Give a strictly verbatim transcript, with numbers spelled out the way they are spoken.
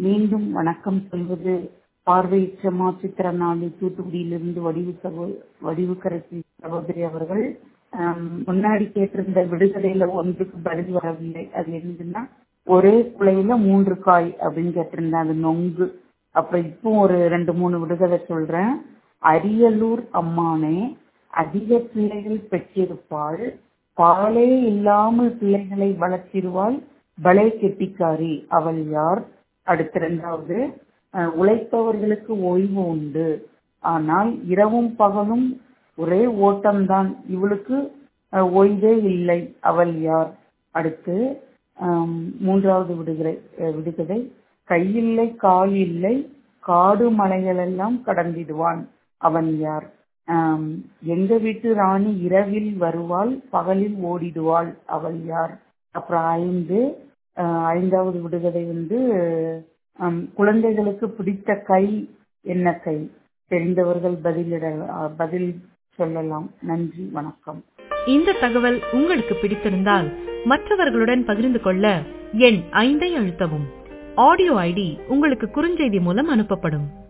மீண்டும் வணக்கம் சொல்வது பார்வையற்ற மாற்றுத்திறனாளி தூத்துக்குடியிலிருந்து வடிவு சகோ வடிவுக்கரசி சகோதரி அவர்கள். முன்னாடி கேட்டிருந்த விடுகதையில ஒன்றுக்கு பதில் வரவில்லை. அது என்னதுன்னா, ஒரே குலையில மூன்று காய் அப்படின்னு கேட்டிருந்தேன். அது நொங்கு. அப்புறம் இப்போ ஒரு ரெண்டு மூணு விடுகதை சொல்றேன். அரியலூர் அம்மானே அதிக பிள்ளைகள் பெற்றிருப்பாள், பாலே இல்லாமல் பிள்ளைகளை வளர்த்திருவாள், பலே கெட்டிக்காரி, அவள் யார்? அடுத்த இரண்டாவது, உழைப்பவர்களுக்கு ஓய்வு உண்டு, ஆனால் இரவும் பகலும் ஒரே ஓட்டம்தான், இவளுக்கு ஓய்வே இல்லை, அவள் யார்? அடுத்து மூன்றாவது விடுகதை விடுகதை கையில்லை கால் இல்லை, காடு மலைகளெல்லாம் கடந்திடுவான், அவன் யார்? எங்க வீட்டு ராணி இரவில் வருவாள், பகலில் ஓடிடுவாள், அவள் யார்? அப்புறம் ஐந்து ஐந்தாவது விடுகதை வந்து குழந்தைகளுக்கு பிடித்த கை என்ன கை? தெரிந்தவர்கள் பதிலிட பதில் சொல்லலாம். நன்றி, வணக்கம். இந்த தகவல் உங்களுக்கு பிடித்திருந்தால் மற்றவர்களுடன் பகிர்ந்து கொள்ள எண் ஐந்தை அழுத்தவும். ஆடியோ ஐடி உங்களுக்கு குறுஞ்செய்தி மூலம் அனுப்பப்படும்.